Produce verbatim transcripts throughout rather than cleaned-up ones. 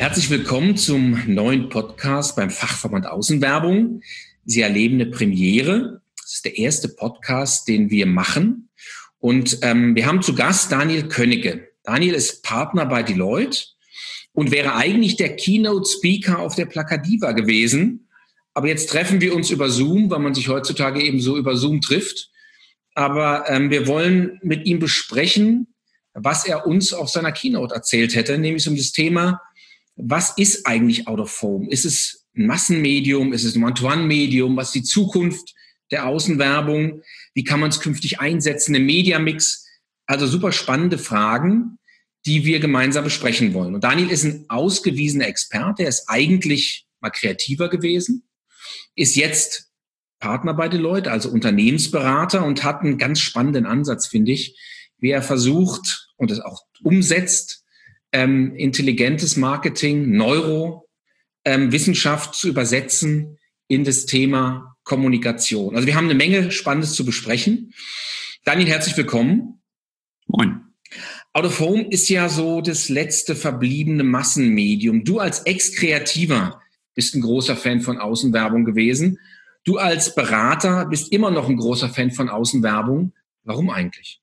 Herzlich willkommen zum neuen Podcast beim Fachverband Außenwerbung. Sie erleben eine Premiere. Das ist der erste Podcast, den wir machen. Und ähm, wir haben zu Gast Daniel Könnecke. Daniel ist Partner bei Deloitte und wäre eigentlich der Keynote-Speaker auf der Plakadiva gewesen. Aber jetzt treffen wir uns über Zoom, weil man sich heutzutage eben so über Zoom trifft. Aber ähm, wir wollen mit ihm besprechen, was er uns auf seiner Keynote erzählt hätte, nämlich um das Thema: Was ist eigentlich Out of Home? Ist es ein Massenmedium? Ist es ein One-to-One-Medium? Was ist die Zukunft der Außenwerbung? Wie kann man es künftig einsetzen im Media-Mix? Also super spannende Fragen, die wir gemeinsam besprechen wollen. Und Daniel ist ein ausgewiesener Experte. Er ist eigentlich mal kreativer gewesen, ist jetzt Partner bei Deloitte, also Unternehmensberater, und hat einen ganz spannenden Ansatz, finde ich, wie er versucht und es auch umsetzt, Ähm, intelligentes Marketing, Neuro, ähm, Wissenschaft zu übersetzen in das Thema Kommunikation. Also wir haben eine Menge Spannendes zu besprechen. Daniel, herzlich willkommen. Moin. Out of Home ist ja so das letzte verbliebene Massenmedium. Du als Ex-Kreativer bist ein großer Fan von Außenwerbung gewesen. Du als Berater bist immer noch ein großer Fan von Außenwerbung. Warum eigentlich?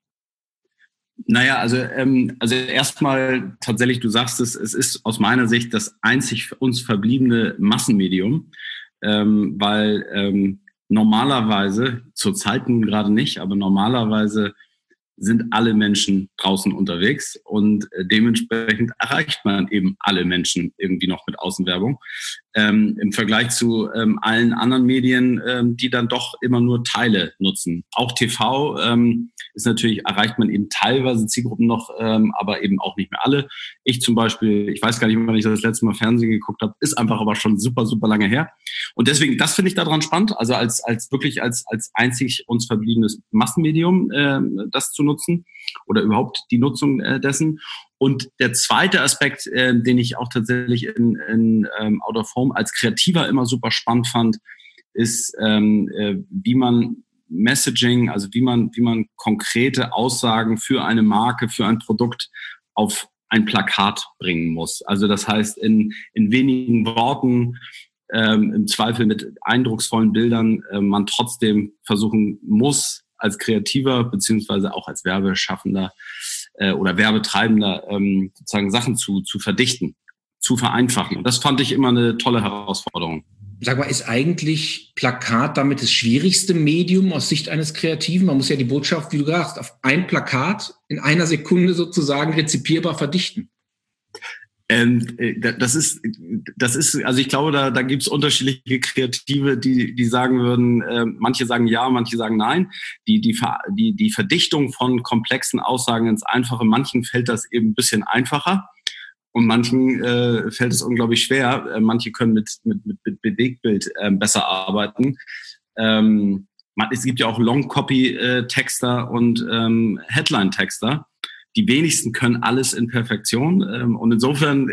Naja, also ähm, also erstmal tatsächlich, du sagst es, es ist aus meiner Sicht das einzig uns verbliebene Massenmedium, ähm, weil ähm, normalerweise, zurzeit nun gerade nicht, aber normalerweise sind alle Menschen draußen unterwegs und äh, dementsprechend erreicht man eben alle Menschen irgendwie noch mit Außenwerbung. Ähm, im Vergleich zu ähm, allen anderen Medien, ähm, die dann doch immer nur Teile nutzen. Auch T V ähm, ist natürlich, erreicht man eben teilweise Zielgruppen noch, ähm, aber eben auch nicht mehr alle. Ich zum Beispiel, ich weiß gar nicht, wann ich das letzte Mal Fernsehen geguckt habe, ist einfach aber schon super, super lange her. Und deswegen, das finde ich daran spannend, also als als wirklich als als einzig uns verbliebenes Massenmedium äh, das zu nutzen oder überhaupt die Nutzung äh, dessen. Und der zweite Aspekt, äh, den ich auch tatsächlich in, in ähm, Out of Home als Kreativer immer super spannend fand, ist, ähm, äh, wie man Messaging, also wie man wie man konkrete Aussagen für eine Marke, für ein Produkt auf ein Plakat bringen muss. Also das heißt, in in wenigen Worten, ähm, im Zweifel mit eindrucksvollen Bildern, äh, man trotzdem versuchen muss, als Kreativer beziehungsweise auch als Werbeschaffender äh, oder Werbetreibender ähm, sozusagen Sachen zu zu verdichten, zu vereinfachen. Und das fand ich immer eine tolle Herausforderung. Sag mal, ist eigentlich Plakat damit das schwierigste Medium aus Sicht eines Kreativen? Man muss ja die Botschaft, wie du gesagt hast, auf ein Plakat in einer Sekunde sozusagen rezipierbar verdichten. Ähm, das ist, das ist, also ich glaube, da, da gibt es unterschiedliche Kreative, die, die sagen würden, äh, manche sagen ja, manche sagen nein. Die, die, die, die Verdichtung von komplexen Aussagen ins Einfache, manchen fällt das eben ein bisschen einfacher und manchen äh, fällt es unglaublich schwer. Äh, manche können mit, mit, mit, mit Bewegtbild äh, besser arbeiten. Ähm, man, es gibt ja auch Long-Copy-Texter und ähm, Headline-Texter. Die wenigsten können alles in Perfektion. Und insofern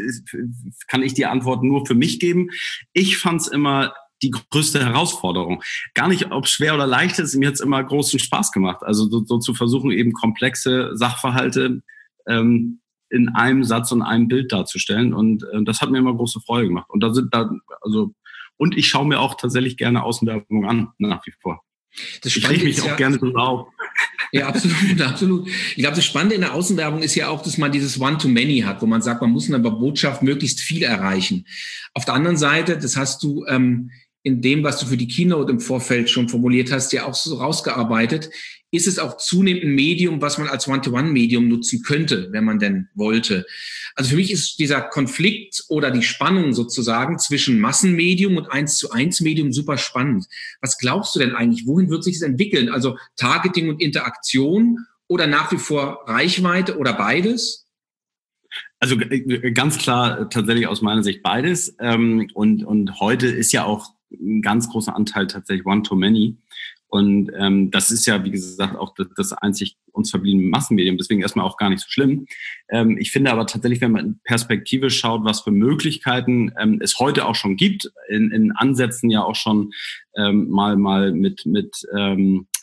kann ich die Antwort nur für mich geben. Ich fand es immer die größte Herausforderung. Gar nicht, ob es schwer oder leicht ist, mir hat es immer großen Spaß gemacht. Also so, so zu versuchen, eben komplexe Sachverhalte ähm, in einem Satz und einem Bild darzustellen. Und äh, das hat mir immer große Freude gemacht. Und da sind da, also, und ich schaue mir auch tatsächlich gerne Außenwerbung an, nach wie vor. Das ich rieche mich auch ja gerne so auf. Ja, absolut, absolut. Ich glaube, das Spannende in der Außenwerbung ist ja auch, dass man dieses One-to-Many hat, wo man sagt, man muss in der Botschaft möglichst viel erreichen. Auf der anderen Seite, das hast du ähm, in dem, was du für die Keynote im Vorfeld schon formuliert hast, ja auch so rausgearbeitet, ist es auch zunehmend ein Medium, was man als One-to-One-Medium nutzen könnte, wenn man denn wollte. Also für mich ist dieser Konflikt oder die Spannung sozusagen zwischen Massenmedium und eins zu eins Medium super spannend. Was glaubst du denn eigentlich? Wohin wird sich das entwickeln? Also Targeting und Interaktion oder nach wie vor Reichweite oder beides? Also ganz klar tatsächlich aus meiner Sicht beides. Und, und heute ist ja auch ein ganz großer Anteil tatsächlich One-to-Many. Und ähm, das ist ja, wie gesagt, auch das, das einzig uns verbliebene Massenmedium, deswegen erstmal auch gar nicht so schlimm. Ähm, ich finde aber tatsächlich, wenn man in Perspektive schaut, was für Möglichkeiten ähm, es heute auch schon gibt, in, in Ansätzen ja auch schon ähm, mal mal mit mit ähm,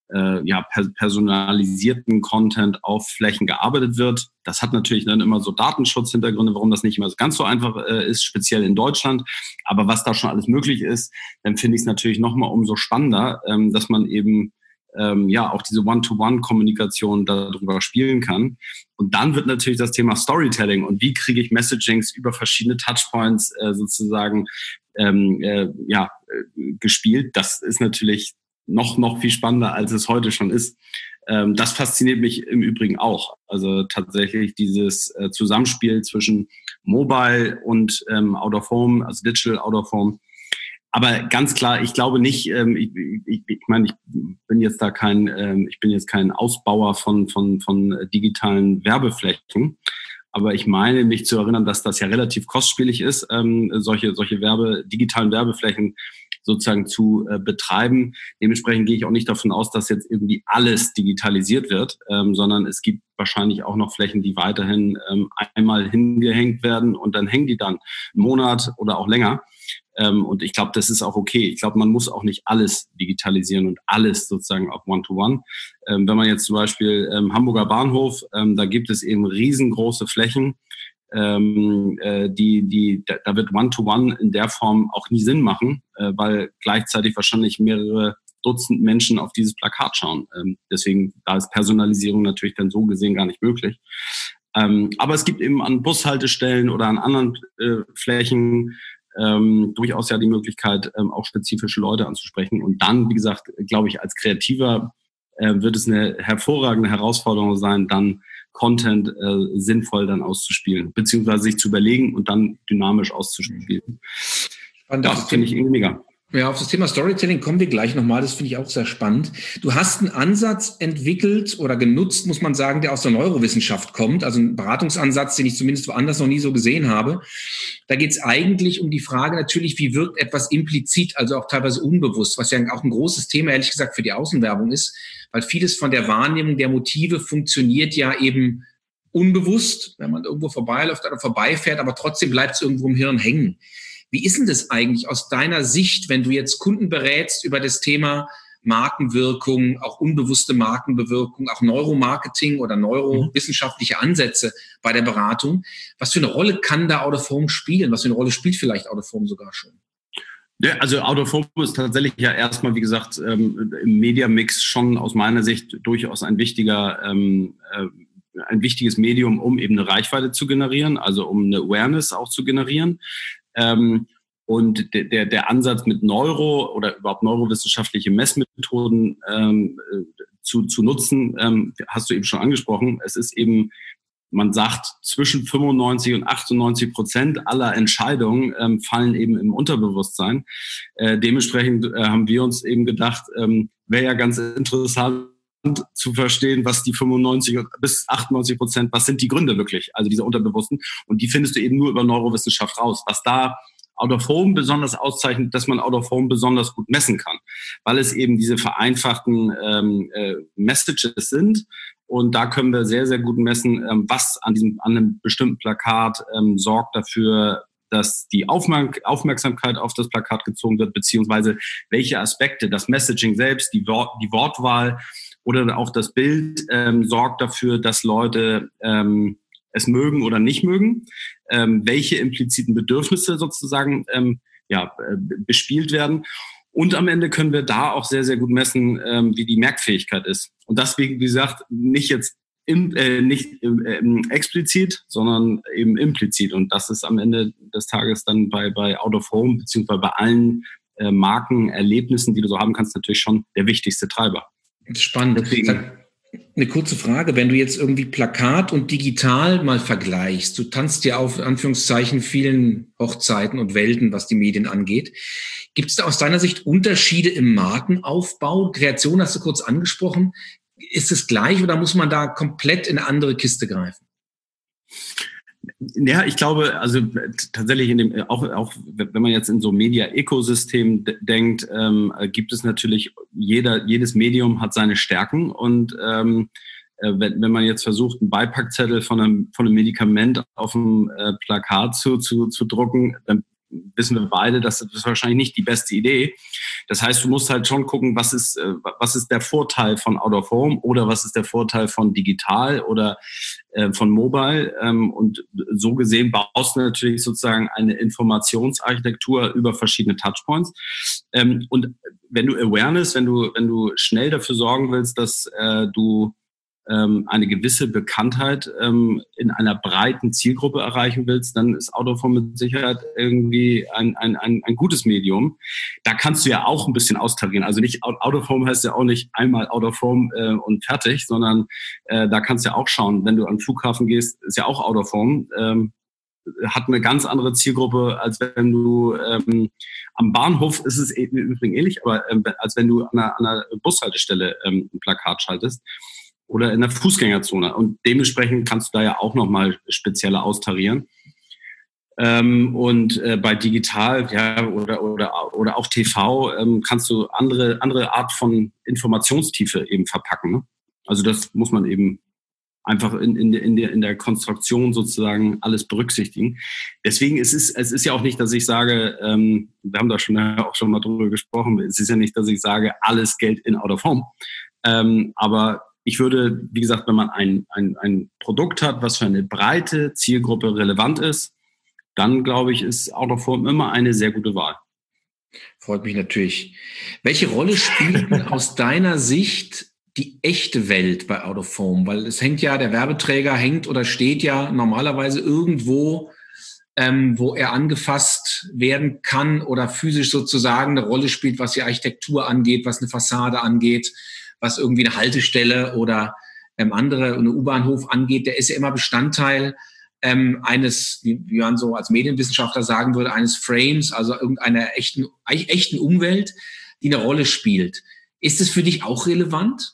äh, ja, per- personalisierten Content auf Flächen gearbeitet wird. Das hat natürlich dann immer so Datenschutzhintergründe, warum das nicht immer so ganz so einfach äh, ist, speziell in Deutschland. Aber was da schon alles möglich ist, dann finde ich es natürlich nochmal umso spannender, ähm, dass man eben ähm, ja auch diese One-to-One-Kommunikation darüber spielen kann. Und dann wird natürlich das Thema Storytelling und wie kriege ich Messagings über verschiedene Touchpoints äh, sozusagen ähm, äh, ja äh, gespielt. Das ist natürlich noch noch viel spannender, als es heute schon ist. Ähm, das fasziniert mich im Übrigen auch. Also tatsächlich dieses äh, Zusammenspiel zwischen Mobile und ähm, Out of Home, also Digital Out of Home. Aber ganz klar, ich glaube nicht, ähm, ich, ich, ich meine, ich bin jetzt da kein, ähm, ich bin jetzt kein Ausbauer von, von, von digitalen Werbeflächen. Aber ich meine, mich zu erinnern, dass das ja relativ kostspielig ist, ähm, solche, solche Werbe, digitalen Werbeflächen sozusagen zu äh, betreiben. Dementsprechend gehe ich auch nicht davon aus, dass jetzt irgendwie alles digitalisiert wird, ähm, sondern es gibt wahrscheinlich auch noch Flächen, die weiterhin ähm, einmal hingehängt werden und dann hängen die dann einen Monat oder auch länger. Ähm, und ich glaube, das ist auch okay. Ich glaube, man muss auch nicht alles digitalisieren und alles sozusagen auf One-to-One. Ähm, wenn man jetzt zum Beispiel ähm, Hamburger Bahnhof, ähm, da gibt es eben riesengroße Flächen, ähm, äh, die, die, da, da wird One-to-One in der Form auch nie Sinn machen, äh, weil gleichzeitig wahrscheinlich mehrere Dutzend Menschen auf dieses Plakat schauen. Ähm, deswegen, da ist Personalisierung natürlich dann so gesehen gar nicht möglich. Ähm, aber es gibt eben an Bushaltestellen oder an anderen äh, Flächen ähm, durchaus ja die Möglichkeit, ähm, auch spezifische Leute anzusprechen. Und dann, wie gesagt, glaube ich, als Kreativer äh, wird es eine hervorragende Herausforderung sein, dann Content äh, sinnvoll dann auszuspielen, beziehungsweise sich zu überlegen und dann dynamisch auszuspielen. Und das, das finde ich irgendwie mega. Ja, auf das Thema Storytelling kommen wir gleich nochmal. Das finde ich auch sehr spannend. Du hast einen Ansatz entwickelt oder genutzt, muss man sagen, der aus der Neurowissenschaft kommt. Also ein Beratungsansatz, den ich zumindest woanders noch nie so gesehen habe. Da geht es eigentlich um die Frage natürlich, wie wirkt etwas implizit, also auch teilweise unbewusst, was ja auch ein großes Thema, ehrlich gesagt, für die Außenwerbung ist, weil vieles von der Wahrnehmung der Motive funktioniert ja eben unbewusst, wenn man irgendwo vorbeiläuft oder vorbeifährt, aber trotzdem bleibt es irgendwo im Hirn hängen. Wie ist denn das eigentlich aus deiner Sicht, wenn du jetzt Kunden berätst über das Thema Markenwirkung, auch unbewusste Markenbewirkung, auch Neuromarketing oder neurowissenschaftliche Ansätze bei der Beratung? Was für eine Rolle kann da Out of Home spielen? Was für eine Rolle spielt vielleicht Out of Home sogar schon? Ja, also Out of Home ist tatsächlich ja erstmal, wie gesagt, ähm, im Media-Mix schon aus meiner Sicht durchaus ein wichtiger, ähm, äh, ein wichtiges Medium, um eben eine Reichweite zu generieren, also um eine Awareness auch zu generieren. Ähm, und der, der, der Ansatz mit Neuro oder überhaupt neurowissenschaftliche Messmethoden ähm, zu, zu nutzen, ähm, hast du eben schon angesprochen. Es ist eben, man sagt, zwischen fünfundneunzig und achtundneunzig Prozent aller Entscheidungen ähm, fallen eben im Unterbewusstsein. Äh, dementsprechend äh, haben wir uns eben gedacht, ähm, wäre ja ganz interessant zu verstehen, was die fünfundneunzig bis achtundneunzig Prozent, was sind die Gründe wirklich, also diese Unterbewussten. Und die findest du eben nur über Neurowissenschaft raus. Was da Out of Home besonders auszeichnet, dass man Out of Home besonders gut messen kann, weil es eben diese vereinfachten ähm, äh, Messages sind. Und da können wir sehr, sehr gut messen, ähm, was an diesem an einem bestimmten Plakat ähm, sorgt dafür, dass die Aufmerk- Aufmerksamkeit auf das Plakat gezogen wird, beziehungsweise welche Aspekte, das Messaging selbst, die, Wort, die Wortwahl oder auch das Bild ähm, sorgt dafür, dass Leute ähm, es mögen oder nicht mögen, ähm, welche impliziten Bedürfnisse sozusagen ähm, ja, äh, bespielt werden. Und am Ende können wir da auch sehr, sehr gut messen, ähm, wie die Merkfähigkeit ist. Und deswegen, wie gesagt, nicht jetzt im, äh, nicht äh, explizit, sondern eben implizit. Und das ist am Ende des Tages dann bei, bei Out of Home, beziehungsweise bei allen äh, Markenerlebnissen, die du so haben kannst, natürlich schon der wichtigste Treiber. Spannend. Deswegen, eine kurze Frage, wenn du jetzt irgendwie Plakat und digital mal vergleichst, du tanzt ja auf Anführungszeichen vielen Hochzeiten und Welten, was die Medien angeht. Gibt es da aus deiner Sicht Unterschiede im Markenaufbau? Kreation hast du kurz angesprochen. Ist es gleich oder muss man da komplett in eine andere Kiste greifen? Ja, ich glaube, also tatsächlich in dem, auch, auch wenn man jetzt in so Media-Ökosystem d- denkt, ähm, gibt es natürlich, jeder, jedes Medium hat seine Stärken und ähm, wenn, wenn man jetzt versucht, einen Beipackzettel von einem, von einem Medikament auf einem äh, Plakat zu, zu, zu drucken, dann wissen wir beide, das ist wahrscheinlich nicht die beste Idee. Das heißt, du musst halt schon gucken, was ist, äh, was ist der Vorteil von Out of Home oder was ist der Vorteil von digital oder äh, von mobile. Ähm, und so gesehen baust du natürlich sozusagen eine Informationsarchitektur über verschiedene Touchpoints. Ähm, und wenn du Awareness, wenn du, wenn du schnell dafür sorgen willst, dass äh, du eine gewisse Bekanntheit ähm, in einer breiten Zielgruppe erreichen willst, dann ist Out of Home mit Sicherheit irgendwie ein, ein, ein, ein gutes Medium. Da kannst du ja auch ein bisschen austarieren. Also nicht Out, Out of Home heißt ja auch nicht einmal Out of Home äh, und fertig, sondern äh, da kannst du ja auch schauen, wenn du an den Flughafen gehst, ist ja auch Out of Home. Ähm, hat eine ganz andere Zielgruppe, als wenn du ähm, am Bahnhof, ist es übrigens ähnlich, aber ähm, als wenn du an einer, an einer Bushaltestelle ähm, ein Plakat schaltest. Oder in der Fußgängerzone. Und dementsprechend kannst du da ja auch nochmal spezielle austarieren. Ähm, und äh, bei digital, ja, oder, oder, oder auch T V, ähm, kannst du andere, andere Art von Informationstiefe eben verpacken. Ne? Also das muss man eben einfach in, in, in, der, in der Konstruktion sozusagen alles berücksichtigen. Deswegen ist es, es ist ja auch nicht, dass ich sage, ähm, wir haben da schon auch schon mal drüber gesprochen, es ist ja nicht, dass ich sage, alles Geld in Out of Home. Ähm, aber ich würde, wie gesagt, wenn man ein, ein, ein Produkt hat, was für eine breite Zielgruppe relevant ist, dann, glaube ich, ist Out of Home immer eine sehr gute Wahl. Freut mich natürlich. Welche Rolle spielt aus deiner Sicht die echte Welt bei Out of Home? Weil es hängt ja, der Werbeträger hängt oder steht ja normalerweise irgendwo, ähm, wo er angefasst werden kann oder physisch sozusagen eine Rolle spielt, was die Architektur angeht, was eine Fassade angeht, was irgendwie eine Haltestelle oder ähm, andere, eine U-Bahnhof angeht, der ist ja immer Bestandteil ähm, eines, wie, wie man so als Medienwissenschaftler sagen würde, eines Frames, also irgendeiner echten, echten Umwelt, die eine Rolle spielt. Ist es für dich auch relevant?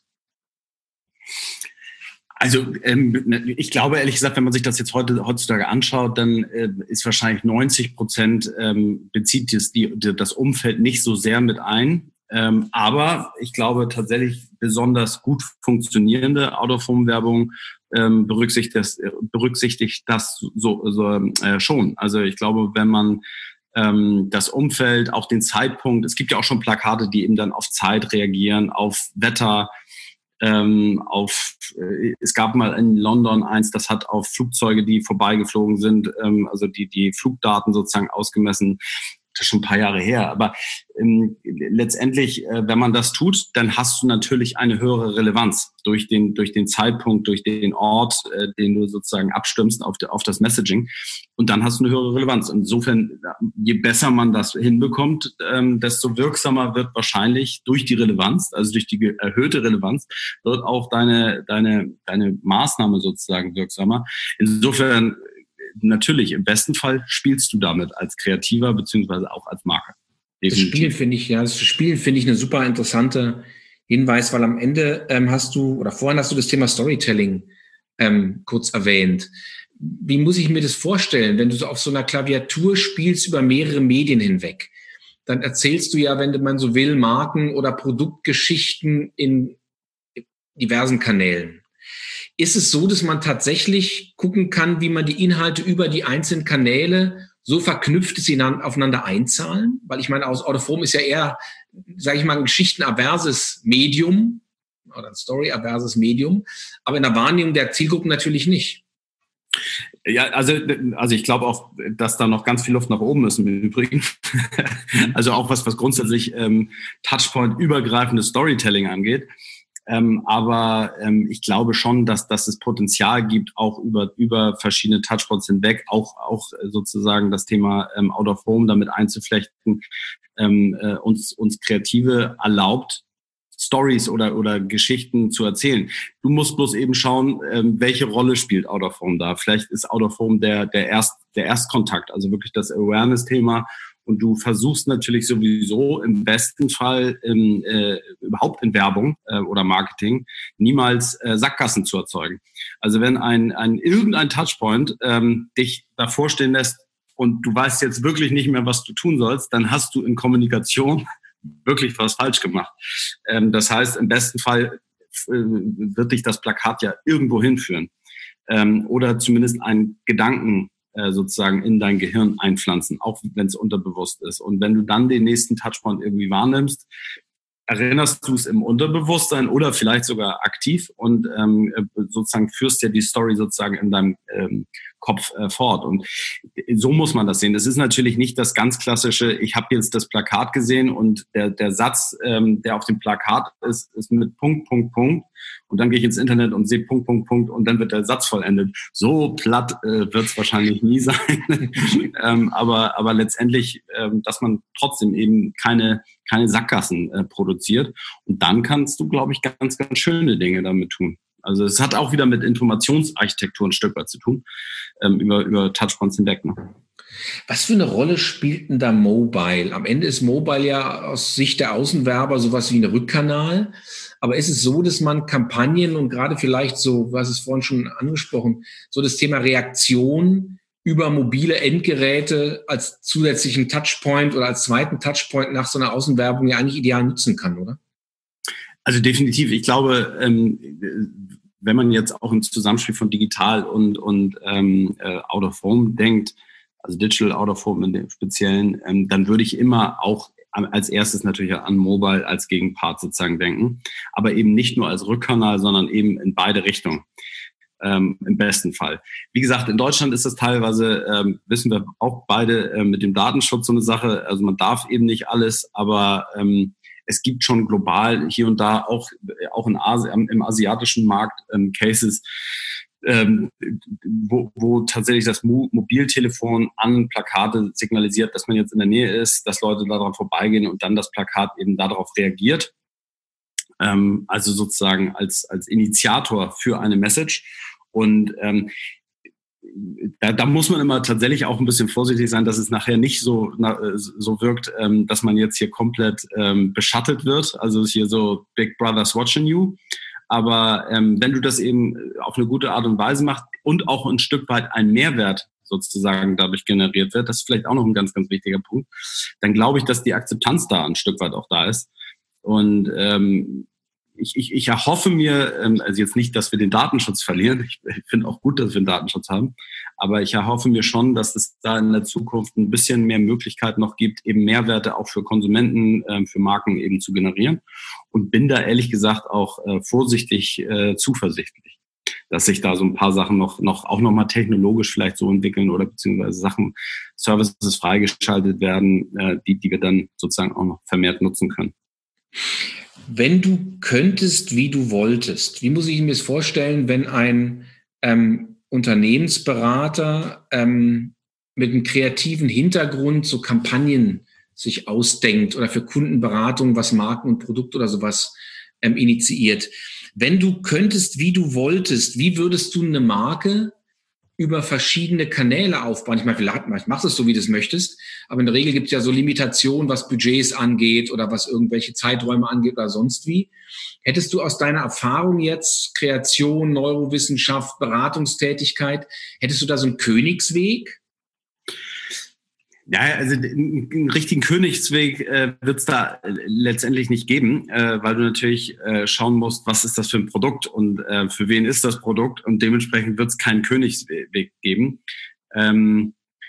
Also ähm, ich glaube, ehrlich gesagt, wenn man sich das jetzt heute heutzutage anschaut, dann äh, ist wahrscheinlich neunzig Prozent ähm, bezieht das, die, das Umfeld nicht so sehr mit ein. Ähm, aber ich glaube tatsächlich besonders gut funktionierende Out-of-Home-Werbung ähm, berücksichtigt das, berücksichtigt das so, so äh, schon. Also ich glaube, wenn man ähm, das Umfeld, auch den Zeitpunkt, es gibt ja auch schon Plakate, die eben dann auf Zeit reagieren, auf Wetter, ähm, auf, äh, es gab mal in London eins, das hat auf Flugzeuge, die vorbeigeflogen sind, ähm, also die, die Flugdaten sozusagen ausgemessen. Das ist schon ein paar Jahre her. Aber ähm, letztendlich, äh, wenn man das tut, dann hast du natürlich eine höhere Relevanz durch den durch den Zeitpunkt, durch den Ort, äh, den du sozusagen abstimmst auf, de, auf das Messaging. Und dann hast du eine höhere Relevanz. Insofern, je besser man das hinbekommt, ähm, desto wirksamer wird wahrscheinlich durch die Relevanz, also durch die erhöhte Relevanz, wird auch deine deine deine Maßnahme sozusagen wirksamer. Insofern natürlich, im besten Fall spielst du damit als Kreativer beziehungsweise auch als Marke. Das Spielen finde ich, ja, das Spielen finde ich eine super interessante Hinweis, weil am Ende ähm, hast du, oder vorhin hast du das Thema Storytelling ähm, kurz erwähnt. Wie muss ich mir das vorstellen, wenn du so auf so einer Klaviatur spielst über mehrere Medien hinweg? Dann erzählst du ja, wenn man so will, Marken- oder Produktgeschichten in diversen Kanälen. Ist es so, dass man tatsächlich gucken kann, wie man die Inhalte über die einzelnen Kanäle so verknüpft, dass sie aufeinander einzahlen? Weil ich meine, aus Out of Home ist ja eher, sage ich mal, ein geschichtenaverses Medium oder ein storyaverses Medium, aber in der Wahrnehmung der Zielgruppen natürlich nicht. Ja, also, also ich glaube auch, dass da noch ganz viel Luft nach oben ist im Übrigen. Also auch was, was grundsätzlich ähm, Touchpoint-übergreifendes Storytelling angeht. Ähm, aber ähm, ich glaube schon, dass, dass es Potenzial gibt, auch über, über verschiedene Touchpoints hinweg, auch, auch sozusagen das Thema ähm, Out of Home damit einzuflechten, ähm, äh, uns, uns Kreative erlaubt, Stories oder, oder Geschichten zu erzählen. Du musst bloß eben schauen, ähm, welche Rolle spielt Out of Home da. Vielleicht ist Out of Home der, der, Erst, der Erstkontakt, also wirklich das Awareness-Thema. Und du versuchst natürlich sowieso im besten Fall im, äh, überhaupt in Werbung äh, oder Marketing niemals äh, Sackgassen zu erzeugen. Also wenn ein, ein irgendein Touchpoint ähm, dich davor stehen lässt und du weißt jetzt wirklich nicht mehr, was du tun sollst, dann hast du in Kommunikation wirklich was falsch gemacht. Ähm, das heißt, im besten Fall äh, wird dich das Plakat ja irgendwo hinführen ähm, oder zumindest einen Gedanken äh, sozusagen in dein Gehirn einpflanzen, auch wenn es unterbewusst ist. Und wenn du dann den nächsten Touchpoint irgendwie wahrnimmst, erinnerst du es im Unterbewusstsein oder vielleicht sogar aktiv und ähm, sozusagen führst ja die Story sozusagen in deinem ähm, Kopf äh, fort. Und so muss man das sehen. Das ist natürlich nicht das ganz klassische, ich habe jetzt das Plakat gesehen und der, der Satz, ähm, der auf dem Plakat ist, ist mit Punkt, Punkt, Punkt. Und dann gehe ich ins Internet und sehe Punkt, Punkt, Punkt und dann wird der Satz vollendet. So platt äh, wird es wahrscheinlich nie sein. ähm, aber, aber letztendlich, ähm, dass man trotzdem eben keine keine Sackgassen äh, produziert. Und dann kannst du, glaube ich, ganz, ganz schöne Dinge damit tun. Also es hat auch wieder mit Informationsarchitektur ein Stück weit zu tun, ähm, über, über Touchpoints hinweg. Ne? Was für eine Rolle spielt denn da Mobile? Am Ende ist Mobile ja aus Sicht der Außenwerber sowas wie ein Rückkanal. Aber ist es so, dass man Kampagnen und gerade vielleicht so, was ist vorhin schon angesprochen, so das Thema Reaktion über mobile Endgeräte als zusätzlichen Touchpoint oder als zweiten Touchpoint nach so einer Außenwerbung ja eigentlich ideal nutzen kann, oder? Also definitiv. Ich glaube, ähm, wenn man jetzt auch im Zusammenspiel von digital und, und ähm, äh, Out of Home denkt, also Digital Out of Home in dem Speziellen, ähm, dann würde ich immer auch als erstes natürlich an Mobile als Gegenpart sozusagen denken, aber eben nicht nur als Rückkanal, sondern eben in beide Richtungen. Ähm, im besten Fall. Wie gesagt, in Deutschland ist das teilweise, ähm, wissen wir auch beide, äh, mit dem Datenschutz so eine Sache. Also man darf eben nicht alles, aber ähm, es gibt schon global hier und da auch, auch in Asi- im asiatischen Markt ähm, Cases, ähm, wo, wo tatsächlich das Mo- Mobiltelefon an Plakate signalisiert, dass man jetzt in der Nähe ist, dass Leute daran vorbeigehen und dann das Plakat eben darauf reagiert. Ähm, also sozusagen als, als Initiator für eine Message. Und ähm, da, da muss man immer tatsächlich auch ein bisschen vorsichtig sein, dass es nachher nicht so, na, so wirkt, ähm, dass man jetzt hier komplett ähm, beschattet wird. Also ist hier so Big Brother's watching you. Aber ähm, wenn du das eben auf eine gute Art und Weise machst und auch ein Stück weit ein Mehrwert sozusagen dadurch generiert wird, das ist vielleicht auch noch ein ganz, ganz wichtiger Punkt, dann glaube ich, dass die Akzeptanz da ein Stück weit auch da ist. Und ähm, ich, ich, ich erhoffe mir, ähm, also jetzt nicht, dass wir den Datenschutz verlieren. Ich, ich finde auch gut, dass wir einen Datenschutz haben. Aber ich erhoffe mir schon, dass es da in der Zukunft ein bisschen mehr Möglichkeiten noch gibt, eben Mehrwerte auch für Konsumenten, ähm, für Marken eben zu generieren. Und bin da ehrlich gesagt auch äh, vorsichtig äh, zuversichtlich, dass sich da so ein paar Sachen noch, noch auch nochmal technologisch vielleicht so entwickeln oder beziehungsweise Sachen, Services freigeschaltet werden, äh, die, die wir dann sozusagen auch noch vermehrt nutzen können. Wenn du könntest, wie du wolltest, wie muss ich mir das vorstellen, wenn ein ähm, Unternehmensberater ähm, mit einem kreativen Hintergrund so Kampagnen sich ausdenkt oder für Kundenberatung, was Marken und Produkt oder sowas ähm, initiiert. Wenn du könntest, wie du wolltest, wie würdest du eine Marke über verschiedene Kanäle aufbauen? Ich meine, vielleicht machst du es so, wie du es möchtest, aber in der Regel gibt es ja so Limitationen, was Budgets angeht oder was irgendwelche Zeiträume angeht oder sonst wie. Hättest du aus deiner Erfahrung jetzt, Kreation, Neurowissenschaft, Beratungstätigkeit, hättest du da so einen Königsweg? Ja, also einen richtigen Königsweg äh, wird es da letztendlich nicht geben, äh, weil du natürlich äh, schauen musst, was ist das für ein Produkt und äh, für wen ist das Produkt und dementsprechend wird es keinen Königsweg geben. Ähm,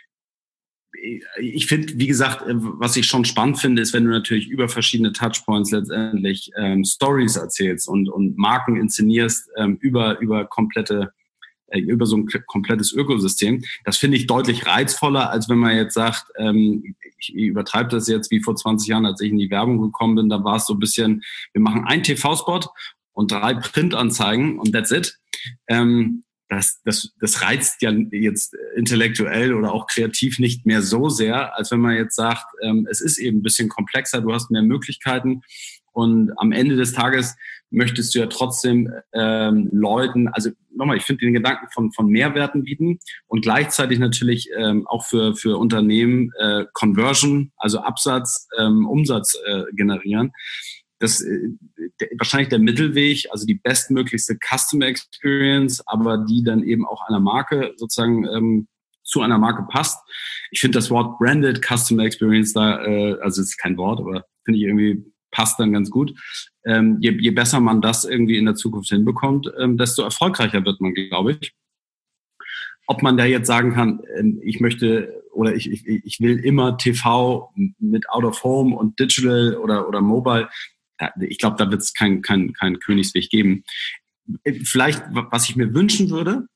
ich finde, wie gesagt, was ich schon spannend finde, ist, wenn du natürlich über verschiedene Touchpoints letztendlich ähm, Stories erzählst und, und Marken inszenierst ähm, über, über komplette über so ein komplettes Ökosystem. Das finde ich deutlich reizvoller, als wenn man jetzt sagt, ähm, ich übertreibe das jetzt wie vor zwanzig Jahren, als ich in die Werbung gekommen bin, da war es so ein bisschen, wir machen einen T V-Spot und drei Printanzeigen und that's it. Ähm, das, das, das reizt ja jetzt intellektuell oder auch kreativ nicht mehr so sehr, als wenn man jetzt sagt, ähm, es ist eben ein bisschen komplexer, du hast mehr Möglichkeiten und am Ende des Tages möchtest du ja trotzdem ähm, Leuten, also nochmal, ich finde den Gedanken von von Mehrwerten bieten und gleichzeitig natürlich ähm, auch für für Unternehmen äh, Conversion, also Absatz, ähm, Umsatz äh, generieren. Das äh, der, wahrscheinlich der Mittelweg, also die bestmöglichste Customer Experience, aber die dann eben auch einer Marke sozusagen ähm, zu einer Marke passt. Ich finde das Wort Branded Customer Experience da, äh, also es ist kein Wort, aber finde ich irgendwie passt dann ganz gut. Ähm, je, je besser man das irgendwie in der Zukunft hinbekommt, ähm, desto erfolgreicher wird man, glaube ich. ob man da jetzt sagen kann, ich möchte oder ich, ich, ich will immer T V mit Out of Home und Digital oder, oder Mobile. Ich glaube, da wird es keinen kein, kein Königsweg geben. Vielleicht, was ich mir wünschen würde,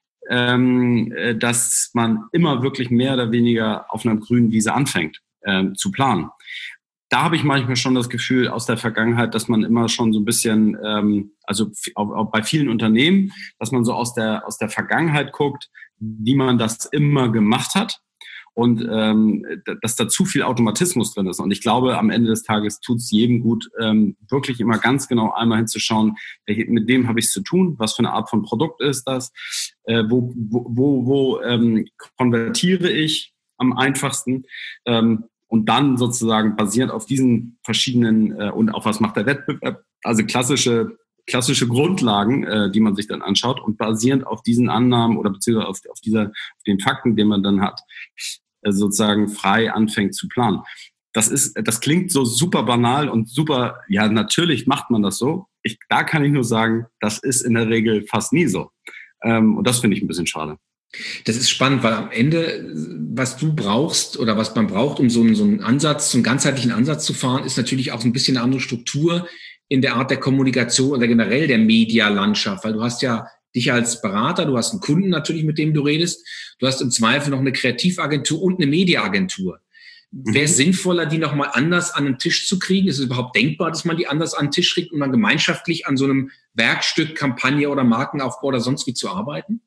ähm, dass man immer wirklich mehr oder weniger auf einer grünen Wiese anfängt ähm, zu planen. Da habe ich manchmal schon das Gefühl aus der Vergangenheit, dass man immer schon so ein bisschen, ähm, also auch, auch bei vielen Unternehmen, dass man so aus der aus der Vergangenheit guckt, wie man das immer gemacht hat und ähm, dass da zu viel Automatismus drin ist. Und ich glaube, am Ende des Tages tut es jedem gut, ähm, wirklich immer ganz genau einmal hinzuschauen, mit wem habe ich es zu tun, was für eine Art von Produkt ist das, äh, wo wo wo, wo ähm, konvertiere ich am einfachsten. Ähm, Und dann sozusagen basierend auf diesen verschiedenen äh, und auf was macht der Wettbewerb, also klassische klassische Grundlagen, äh, die man sich dann anschaut und basierend auf diesen Annahmen oder beziehungsweise auf, auf dieser auf den Fakten, den man dann hat, äh, sozusagen frei anfängt zu planen. Das ist, das klingt so super banal und super. Ja, natürlich macht man das so. Ich, da kann ich nur sagen, das ist in der Regel fast nie so. Ähm, und das finde ich ein bisschen schade. Das ist spannend, weil am Ende, was du brauchst oder was man braucht, um so einen, so einen Ansatz, so einen ganzheitlichen Ansatz zu fahren, ist natürlich auch so ein bisschen eine andere Struktur in der Art der Kommunikation oder generell der Medialandschaft, weil du hast ja dich als Berater, du hast einen Kunden natürlich, mit dem du redest, du hast im Zweifel noch eine Kreativagentur und eine Mediaagentur. Mhm. Wäre es sinnvoller, die nochmal anders an den Tisch zu kriegen? Ist es überhaupt denkbar, dass man die anders an den Tisch kriegt, um dann gemeinschaftlich an so einem Werkstück, Kampagne oder Markenaufbau oder sonst wie zu arbeiten?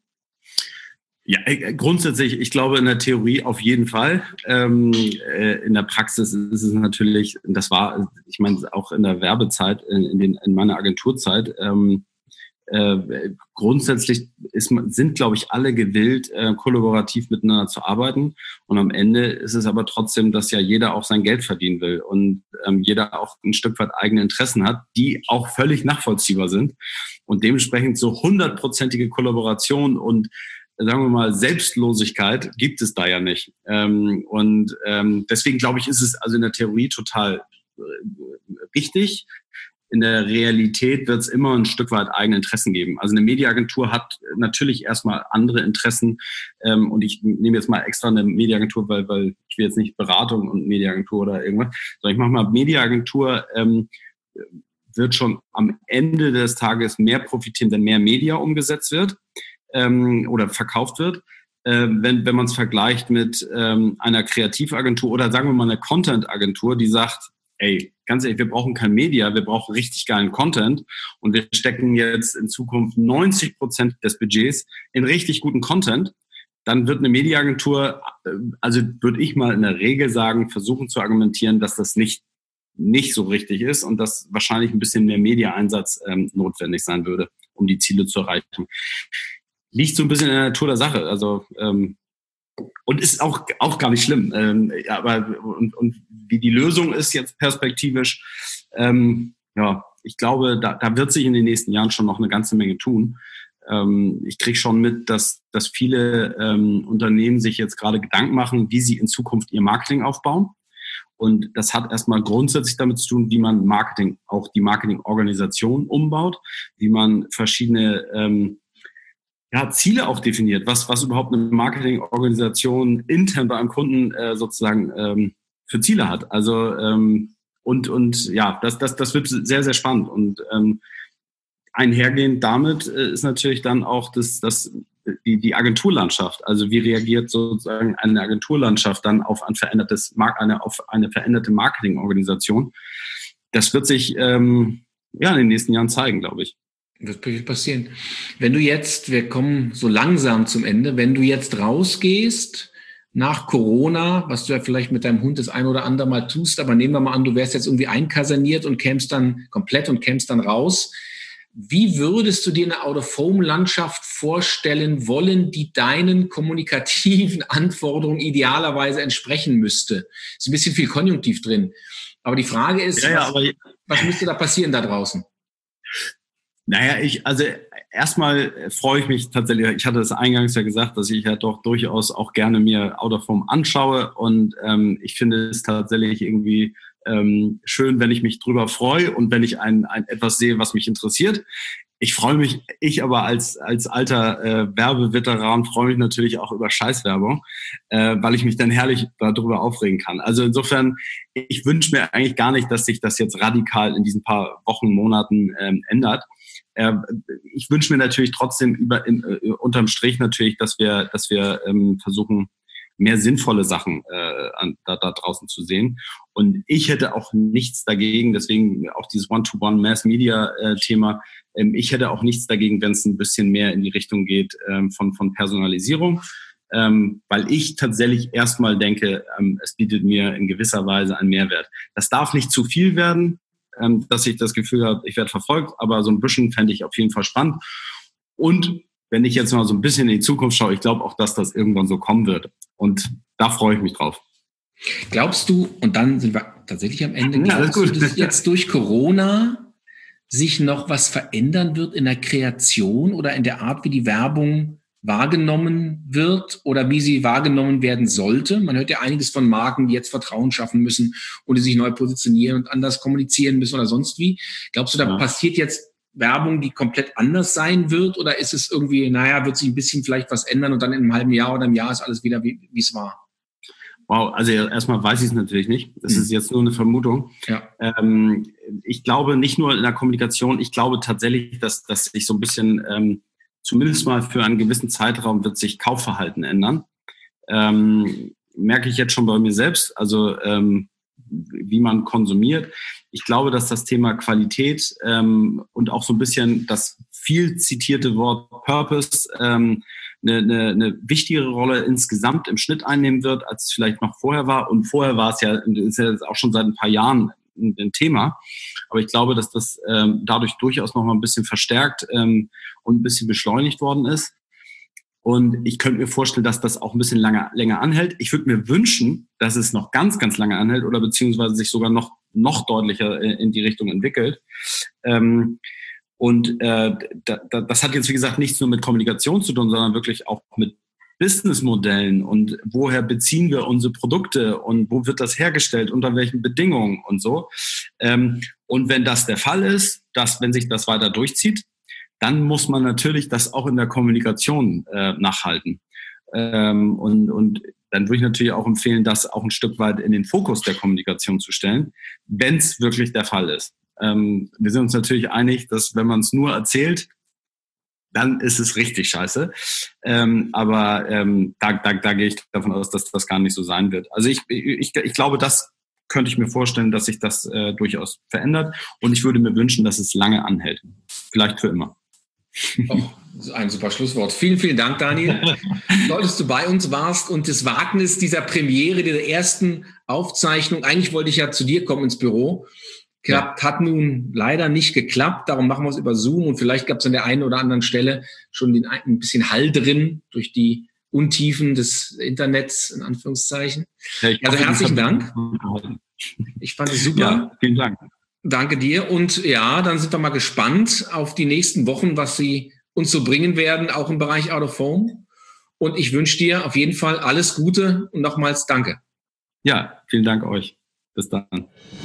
Ja, grundsätzlich, ich glaube in der Theorie auf jeden Fall. Ähm, äh, in der Praxis ist es natürlich, das war, ich meine, auch in der Werbezeit, in, in, den, in meiner Agenturzeit, ähm, äh, grundsätzlich ist, sind, glaube ich, alle gewillt, äh, kollaborativ miteinander zu arbeiten. Und am Ende ist es aber trotzdem, dass ja jeder auch sein Geld verdienen will und ähm, jeder auch ein Stück weit eigene Interessen hat, die auch völlig nachvollziehbar sind. Und dementsprechend so hundertprozentige Kollaboration und sagen wir mal, Selbstlosigkeit gibt es da ja nicht. Ähm, und ähm, deswegen glaube ich, ist es also in der Theorie total äh, richtig. In der Realität wird es immer ein Stück weit eigene Interessen geben. Also eine Mediaagentur hat natürlich erstmal andere Interessen. Ähm, und ich nehme jetzt mal extra eine Mediaagentur, weil, weil ich will jetzt nicht Beratung und Mediaagentur oder irgendwas, sondern ich mache mal Mediaagentur, ähm, wird schon am Ende des Tages mehr profitieren, wenn mehr Media umgesetzt wird. Ähm, oder verkauft wird, äh, wenn, wenn man es vergleicht mit ähm, einer Kreativagentur oder sagen wir mal eine Content-Agentur, die sagt, ey, ganz ehrlich, wir brauchen kein Media, wir brauchen richtig geilen Content und wir stecken jetzt in Zukunft neunzig Prozent des Budgets in richtig guten Content, dann wird eine Mediaagentur, äh, also würde ich mal in der Regel sagen, versuchen zu argumentieren, dass das nicht nicht so richtig ist und dass wahrscheinlich ein bisschen mehr Media-Einsatz ähm, notwendig sein würde, um die Ziele zu erreichen. Liegt so ein bisschen in der Natur der Sache, also ähm, und ist auch auch gar nicht schlimm. Ähm, ja, aber und, und wie die Lösung ist jetzt perspektivisch, ähm, ja, ich glaube, da, da wird sich in den nächsten Jahren schon noch eine ganze Menge tun. Ähm, ich kriege schon mit, dass dass viele ähm, Unternehmen sich jetzt gerade Gedanken machen, wie sie in Zukunft ihr Marketing aufbauen. Und das hat erstmal grundsätzlich damit zu tun, wie man Marketing, auch die Marketingorganisation umbaut, wie man verschiedene ähm, ja, Ziele auch definiert, was, was überhaupt eine Marketingorganisation intern bei einem Kunden äh, sozusagen ähm, für Ziele hat. Also ähm, und und ja, das, das, das wird sehr, sehr spannend. Und ähm, einhergehend damit äh, ist natürlich dann auch das, das, die, die Agenturlandschaft. Also wie reagiert sozusagen eine Agenturlandschaft dann auf ein verändertes eine, auf eine veränderte Marketingorganisation? Das wird sich ähm, ja in den nächsten Jahren zeigen, glaube ich. Das wird passieren. Wenn du jetzt, wir kommen so langsam zum Ende, wenn du jetzt rausgehst nach Corona, was du ja vielleicht mit deinem Hund das ein oder andere Mal tust, aber nehmen wir mal an, du wärst jetzt irgendwie einkaserniert und kämst dann komplett und kämst dann raus. Wie würdest du dir eine Out-of-Home-Landschaft vorstellen wollen, die deinen kommunikativen Anforderungen idealerweise entsprechen müsste? Ist ein bisschen viel Konjunktiv drin. Aber die Frage ist, ja, ja, was, aber was müsste da passieren da draußen? Naja, ich, also erstmal freue ich mich tatsächlich, ich hatte das eingangs ja gesagt, dass ich ja doch durchaus auch gerne mir Out-of-Home anschaue und ähm, ich finde es tatsächlich irgendwie ähm, schön, wenn ich mich drüber freue und wenn ich ein, ein etwas sehe, was mich interessiert. ich freue mich, ich aber als als alter äh, Werbeveteran freue mich natürlich auch über Scheißwerbung, äh, weil ich mich dann herrlich darüber aufregen kann. Also insofern, ich wünsche mir eigentlich gar nicht, dass sich das jetzt radikal in diesen paar Wochen, Monaten ähm, ändert. Äh, ich wünsche mir natürlich trotzdem über in, äh, unterm Strich natürlich, dass wir dass wir ähm, versuchen, mehr sinnvolle Sachen äh, an, da, da draußen zu sehen. Und ich hätte auch nichts dagegen, deswegen auch dieses One-to-One Mass-Media-Thema, ähm, ich hätte auch nichts dagegen, wenn es ein bisschen mehr in die Richtung geht ähm, von, von Personalisierung, ähm, weil ich tatsächlich erstmal denke, ähm, es bietet mir in gewisser Weise einen Mehrwert. Das darf nicht zu viel werden, ähm, dass ich das Gefühl habe, ich werde verfolgt, aber so ein bisschen fände ich auf jeden Fall spannend. Und wenn ich jetzt mal so ein bisschen in die Zukunft schaue, ich glaube auch, dass das irgendwann so kommen wird. Und da freue ich mich drauf. Glaubst du, und dann sind wir tatsächlich am Ende, ja, glaubst du, dass jetzt durch Corona sich noch was verändern wird in der Kreation oder in der Art, wie die Werbung wahrgenommen wird oder wie sie wahrgenommen werden sollte? Man hört ja einiges von Marken, die jetzt Vertrauen schaffen müssen und die sich neu positionieren und anders kommunizieren müssen oder sonst wie. Glaubst du, da ja. passiert jetzt Werbung, die komplett anders sein wird? Oder ist es irgendwie, naja, wird sich ein bisschen vielleicht was ändern und dann in einem halben Jahr oder einem Jahr ist alles wieder, wie es war? Wow, also erstmal weiß ich es natürlich nicht. Das hm. ist jetzt nur eine Vermutung. Ja. Ähm, ich glaube nicht nur in der Kommunikation, ich glaube tatsächlich, dass, dass sich so ein bisschen, ähm, zumindest mal für einen gewissen Zeitraum wird sich Kaufverhalten ändern. Ähm, merke ich jetzt schon bei mir selbst, also ähm, wie man konsumiert. Ich glaube, dass das Thema Qualität ähm, und auch so ein bisschen das viel zitierte Wort Purpose ähm, eine, eine, eine wichtigere Rolle insgesamt im Schnitt einnehmen wird, als es vielleicht noch vorher war. Und vorher war es ja, ist ja auch schon seit ein paar Jahren ein, ein Thema. Aber ich glaube, dass das ähm, dadurch durchaus noch mal ein bisschen verstärkt ähm, und ein bisschen beschleunigt worden ist. Und ich könnte mir vorstellen, dass das auch ein bisschen lange, länger anhält. Ich würde mir wünschen, dass es noch ganz, ganz lange anhält oder beziehungsweise sich sogar noch, noch deutlicher in die Richtung entwickelt. Ähm, und äh, da, da, das hat jetzt, wie gesagt, nichts nur mit Kommunikation zu tun, sondern wirklich auch mit Businessmodellen und woher beziehen wir unsere Produkte und wo wird das hergestellt, unter welchen Bedingungen und so. Ähm, und wenn das der Fall ist, dass, wenn sich das weiter durchzieht, dann muss man natürlich das auch in der Kommunikation äh, nachhalten. Ähm, und, und dann würde ich natürlich auch empfehlen, das auch ein Stück weit in den Fokus der Kommunikation zu stellen, wenn es wirklich der Fall ist. Ähm, wir sind uns natürlich einig, dass wenn man es nur erzählt, dann ist es richtig scheiße. Ähm, aber ähm, da, da, da gehe ich davon aus, dass das gar nicht so sein wird. Also ich, ich, ich glaube, das könnte ich mir vorstellen, dass sich das äh, durchaus verändert. Und ich würde mir wünschen, dass es lange anhält. Vielleicht für immer. Oh, ein super Schlusswort. Vielen, vielen Dank, Daniel. Toll, dass du bei uns warst und das Wagnis dieser Premiere, dieser ersten Aufzeichnung. Eigentlich wollte ich ja zu dir kommen ins Büro. Klappt, ja. Hat nun leider nicht geklappt. Darum machen wir es über Zoom und vielleicht gab es an der einen oder anderen Stelle schon den, ein bisschen Hall drin durch die Untiefen des Internets, in Anführungszeichen. Ja, also hoffe, herzlichen Dank. Ich fand es super. Ja, vielen Dank. Danke dir. Und ja, dann sind wir mal gespannt auf die nächsten Wochen, was sie uns so bringen werden, auch im Bereich Out of Home. Und ich wünsche dir auf jeden Fall alles Gute und nochmals danke. Ja, vielen Dank euch. Bis dann.